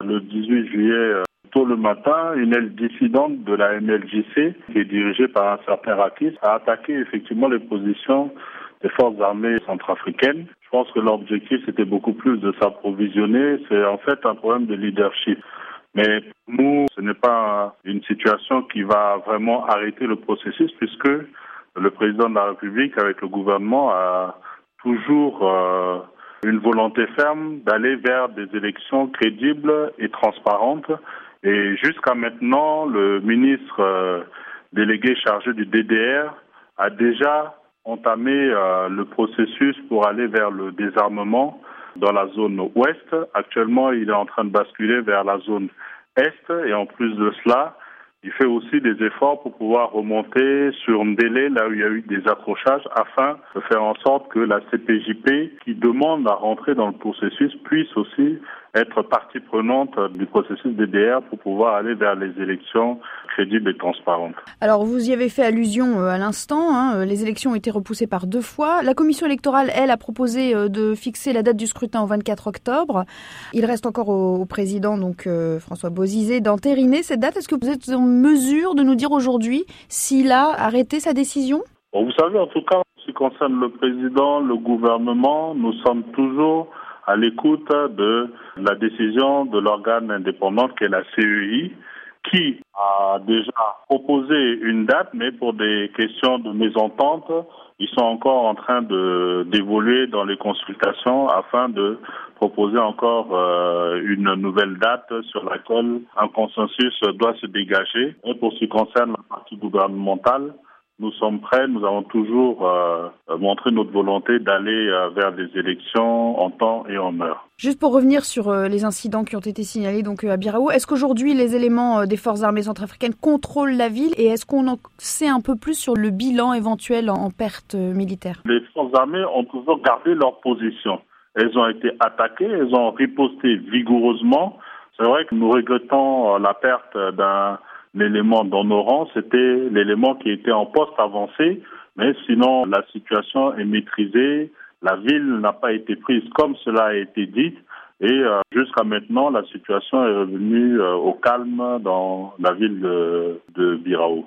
Le 18 juillet, tôt le matin, une aile dissidente de la MLJC, qui est dirigée par un certain Rakis, a attaqué effectivement les positions des forces armées centrafricaines. Je pense que l'objectif, c'était beaucoup plus de s'approvisionner. C'est en fait un problème de leadership. Mais pour nous, ce n'est pas une situation qui va vraiment arrêter le processus, puisque le président de la République, avec le gouvernement, a toujours une volonté ferme d'aller vers des élections crédibles et transparentes. Et jusqu'à maintenant, le ministre délégué chargé du DDR a déjà entamé le processus pour aller vers le désarmement dans la zone ouest. Actuellement, il est en train de basculer vers la zone est et en plus de cela, il fait aussi des efforts pour pouvoir remonter sur Ndélé, là où il y a eu des accrochages, afin de faire en sorte que la CPJP, qui demande à rentrer dans le processus, puisse aussi être partie prenante du processus DDR pour pouvoir aller vers les élections crédibles et transparentes. Alors, vous y avez fait allusion à l'instant, les élections ont été repoussées par 2 fois. La commission électorale, elle, a proposé de fixer la date du scrutin au 24 octobre. Il reste encore au président, donc François Bozizé, d'entériner cette date. Est-ce que vous êtes en mesure de nous dire aujourd'hui s'il a arrêté sa décision ? Bon, vous savez, en tout cas, en ce qui concerne le président, le gouvernement, nous sommes toujours à l'écoute de la décision de l'organe indépendant qui est la CEI, qui a déjà proposé une date, mais pour des questions de mésentente, ils sont encore en train d'évoluer dans les consultations afin de proposer encore une nouvelle date sur laquelle un consensus doit se dégager. Et pour ce qui concerne la partie gouvernementale, nous sommes prêts, nous avons toujours montré notre volonté d'aller vers des élections en temps et en heure. Juste pour revenir sur les incidents qui ont été signalés donc à Birao, est-ce qu'aujourd'hui les éléments des forces armées centrafricaines contrôlent la ville et est-ce qu'on en sait un peu plus sur le bilan éventuel en pertes militaires ? Les forces armées ont toujours gardé leur position. Elles ont été attaquées, elles ont riposté vigoureusement. C'est vrai que nous regrettons la perte d'un élément dans nos rangs, c'était l'élément qui était en poste avancé, mais sinon la situation est maîtrisée, la ville n'a pas été prise comme cela a été dit et jusqu'à maintenant la situation est revenue au calme dans la ville de Birao.